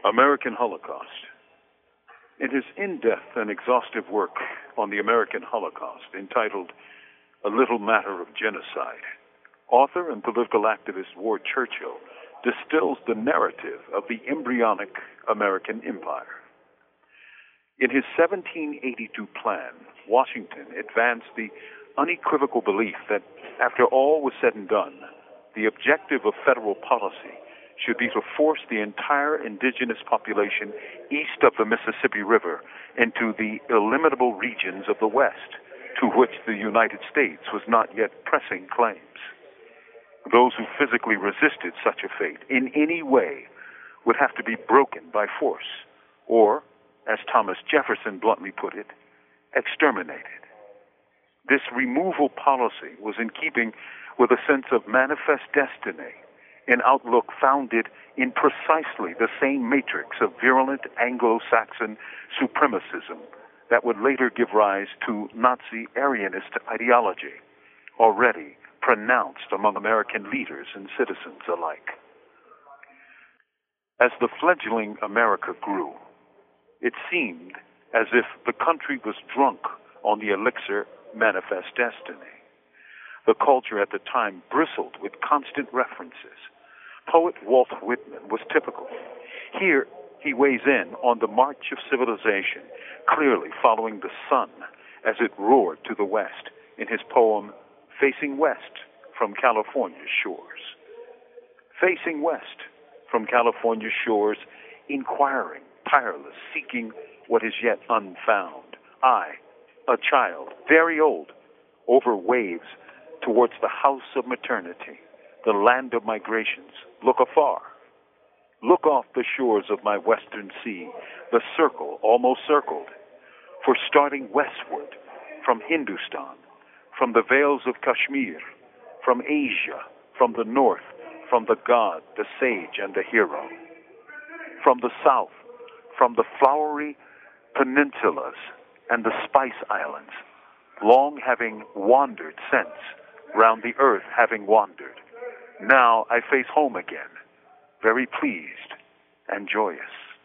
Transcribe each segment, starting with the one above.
American Holocaust. In his in-depth and exhaustive work on the American Holocaust, entitled A Little Matter of Genocide, author and political activist Ward Churchill distills the narrative of the embryonic American empire. In his 1782 plan, Washington advanced the unequivocal belief that, after all was said and done, the objective of federal policy should be to force the entire indigenous population east of the Mississippi River into the illimitable regions of the West, to which the United States was not yet pressing claims. Those who physically resisted such a fate in any way would have to be broken by force, or, as Thomas Jefferson bluntly put it, exterminated. This removal policy was in keeping with a sense of manifest destiny, an outlook founded in precisely the same matrix of virulent Anglo-Saxon supremacism that would later give rise to Nazi Aryanist ideology, already pronounced among American leaders and citizens alike. As the fledgling America grew, it seemed as if the country was drunk on the elixir manifest destiny. The culture at the time bristled with constant references. Poet Walt Whitman was typical. Here, he weighs in on the march of civilization, clearly following the sun as it roared to the west in his poem, Facing West from California's Shores. Facing west from California's shores, inquiring, tireless, seeking what is yet unfound. I, a child, very old, over waves towards the house of maternity, the land of migrations, look afar. Look off the shores of my western sea, the circle almost circled. For starting westward, from Hindustan, from the vales of Kashmir, from Asia, from the north, from the god, the sage, and the hero. From the south, from the flowery peninsulas and the spice islands, long having wandered since, round the earth having wandered. Now I face home again, very pleased and joyous.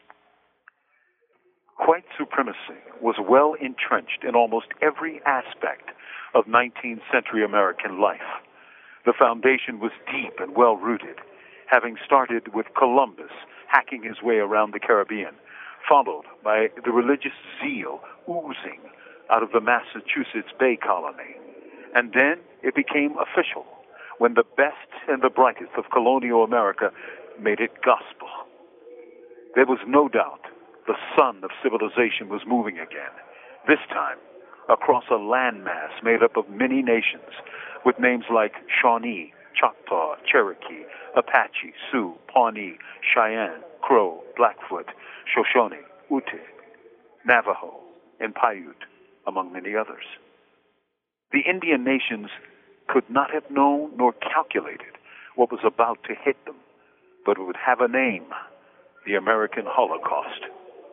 White supremacy was well entrenched in almost every aspect of 19th century American life. The foundation was deep and well rooted, having started with Columbus hacking his way around the Caribbean, followed by the religious zeal oozing out of the Massachusetts Bay Colony. And then it became official when the best and the brightest of colonial America made it gospel. There was no doubt the sun of civilization was moving again, this time across a landmass made up of many nations, with names like Shawnee, Choctaw, Cherokee, Apache, Sioux, Pawnee, Cheyenne, Crow, Blackfoot, Shoshone, Ute, Navajo, and Paiute, among many others. The Indian nations could not have known nor calculated what was about to hit them, but it would have a name, the American Holocaust.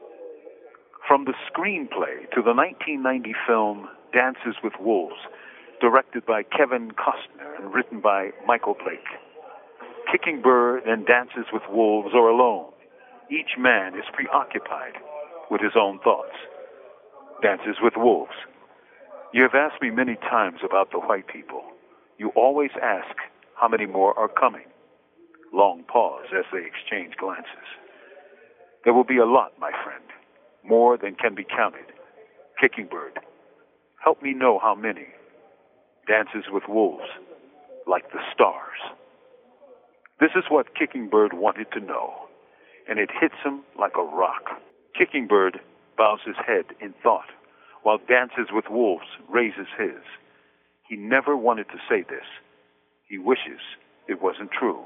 From the screenplay to the 1990 film Dances with Wolves, directed by Kevin Costner and written by Michael Blake, Kicking Bird and Dances with Wolves are alone. Each man is preoccupied with his own thoughts. Dances with Wolves. You have asked me many times about the white people. You always ask how many more are coming. Long pause as they exchange glances. There will be a lot, my friend, more than can be counted. Kicking Bird, help me know how many. Dances with Wolves, like the stars. This is what Kicking Bird wanted to know, and it hits him like a rock. Kicking Bird bows his head in thought, while Dances with Wolves raises his. He never wanted to say this. He wishes it wasn't true.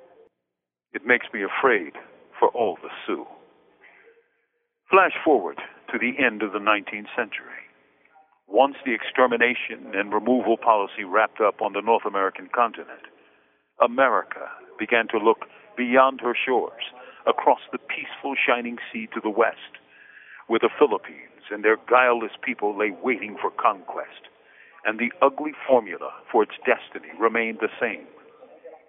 It makes me afraid for all the Sioux. Flash forward to the end of the 19th century. Once the extermination and removal policy wrapped up on the North American continent, America began to look beyond her shores, across the peaceful shining sea to the west, where the Philippines and their guileless people lay waiting for conquest, and the ugly formula for its destiny remained the same.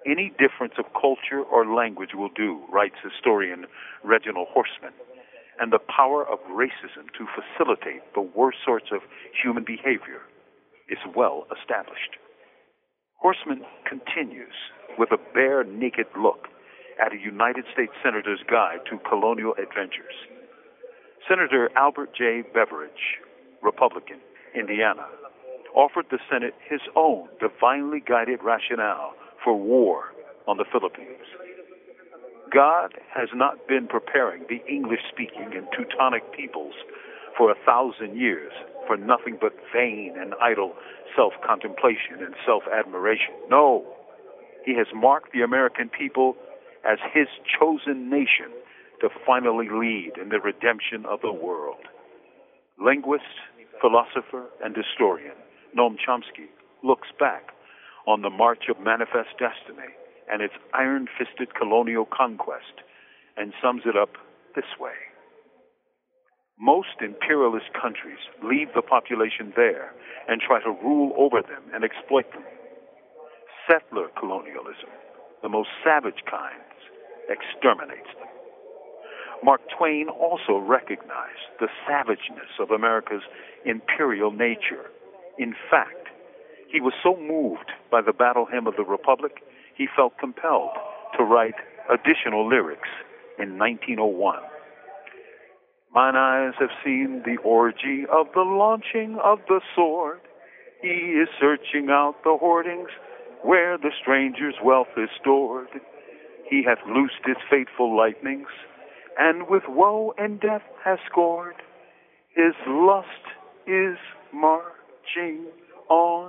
Any difference of culture or language will do, writes historian Reginald Horstman, and the power of racism to facilitate the worst sorts of human behavior is well established. Horstman continues with a bare naked look at a United States Senator's Guide to Colonial Adventures. Senator Albert J. Beveridge, Republican, Indiana, offered the Senate his own divinely guided rationale for war on the Philippines. God has not been preparing the English-speaking and Teutonic peoples for 1,000 years for nothing but vain and idle self-contemplation and self-admiration. No, he has marked the American people as his chosen nation to finally lead in the redemption of the world. Linguist, philosopher, and historian Noam Chomsky looks back on the march of Manifest Destiny and its iron-fisted colonial conquest and sums it up this way. Most imperialist countries leave the population there and try to rule over them and exploit them. Settler colonialism, the most savage kinds, exterminates them. Mark Twain also recognized the savageness of America's imperial nature. In fact, he was so moved by the battle hymn of the Republic, he felt compelled to write additional lyrics in 1901. Mine eyes have seen the orgy of the launching of the sword. He is searching out the hoardings where the stranger's wealth is stored. He hath loosed his fateful lightnings, and with woe and death has scored. His lust is marching on.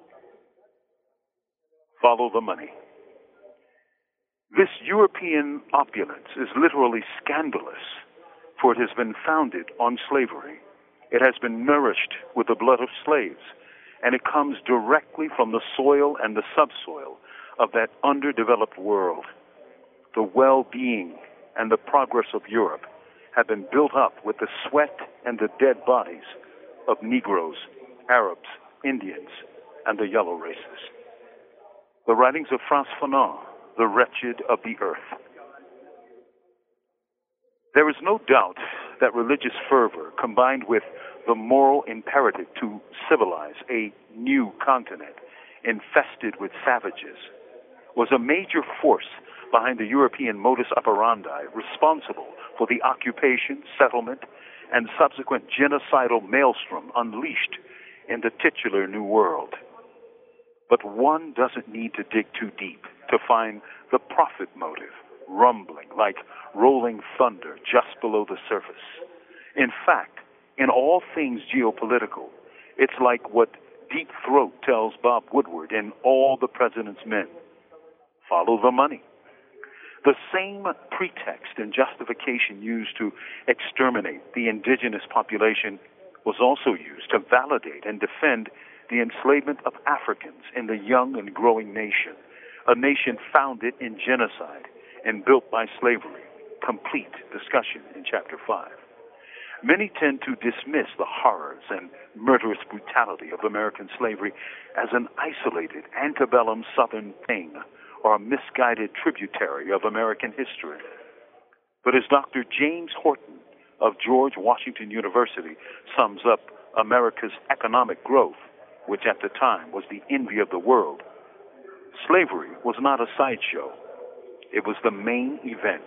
Follow the money. This European opulence is literally scandalous, for it has been founded on slavery. It has been nourished with the blood of slaves, and it comes directly from the soil and the subsoil of that underdeveloped world. The well-being and the progress of Europe have been built up with the sweat and the dead bodies of Negroes, Arabs, Indians, and the yellow races. The writings of Frantz Fanon, The Wretched of the Earth. There is no doubt that religious fervor, combined with the moral imperative to civilize a new continent infested with savages, was a major force behind the European modus operandi responsible for the occupation, settlement, and subsequent genocidal maelstrom unleashed in the titular New World. But one doesn't need to dig too deep to find the profit motive rumbling like rolling thunder just below the surface. In fact, in all things geopolitical, it's like what Deep Throat tells Bob Woodward in All the President's Men. Follow the money. The same pretext and justification used to exterminate the indigenous population was also used to validate and defend the enslavement of Africans in the young and growing nation, a nation founded in genocide and built by slavery. Complete discussion in Chapter 5. Many tend to dismiss the horrors and murderous brutality of American slavery as an isolated antebellum Southern thing or a misguided tributary of American history. But as Dr. James Horton of George Washington University sums up America's economic growth, which at the time was the envy of the world, slavery was not a sideshow. It was the main event.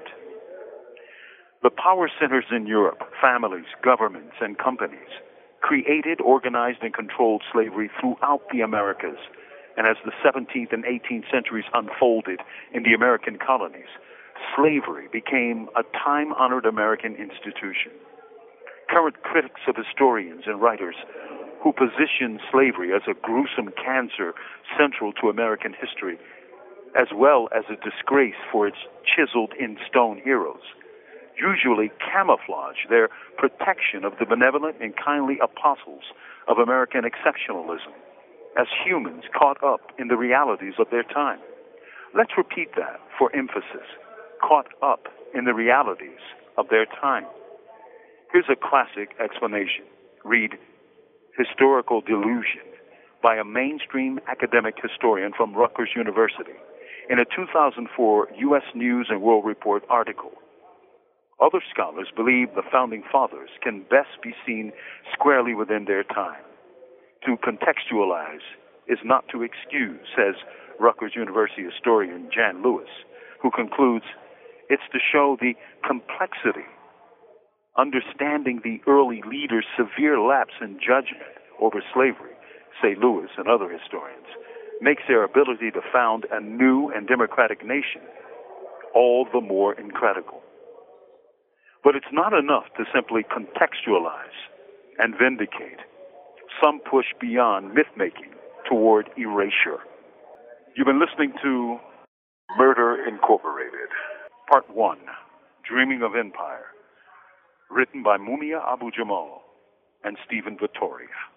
The power centers in Europe, families, governments, and companies, created, organized, and controlled slavery throughout the Americas. And as the 17th and 18th centuries unfolded in the American colonies, slavery became a time-honored American institution. Current critics of historians and writers who position slavery as a gruesome cancer central to American history, as well as a disgrace for its chiseled-in-stone heroes, usually camouflage their protection of the benevolent and kindly apostles of American exceptionalism as humans caught up in the realities of their time. Let's repeat that for emphasis. Caught up in the realities of their time. Here's a classic explanation. Read Historical Delusion by a mainstream academic historian from Rutgers University. in a 2004 U.S. News and World Report article. Other scholars believe the Founding Fathers can best be seen squarely within their time. To contextualize is not to excuse, says Rutgers University historian Jan Lewis, who concludes, it's to show the complexity. Understanding the early leaders' severe lapse in judgment over slavery, say Lewis and other historians, makes their ability to found a new and democratic nation all the more incredible. But it's not enough to simply contextualize and vindicate. Some push beyond myth-making toward erasure. You've been listening to Murder Incorporated, Part 1, Dreaming of Empire, written by Mumia Abu-Jamal and Stephen Vittoria.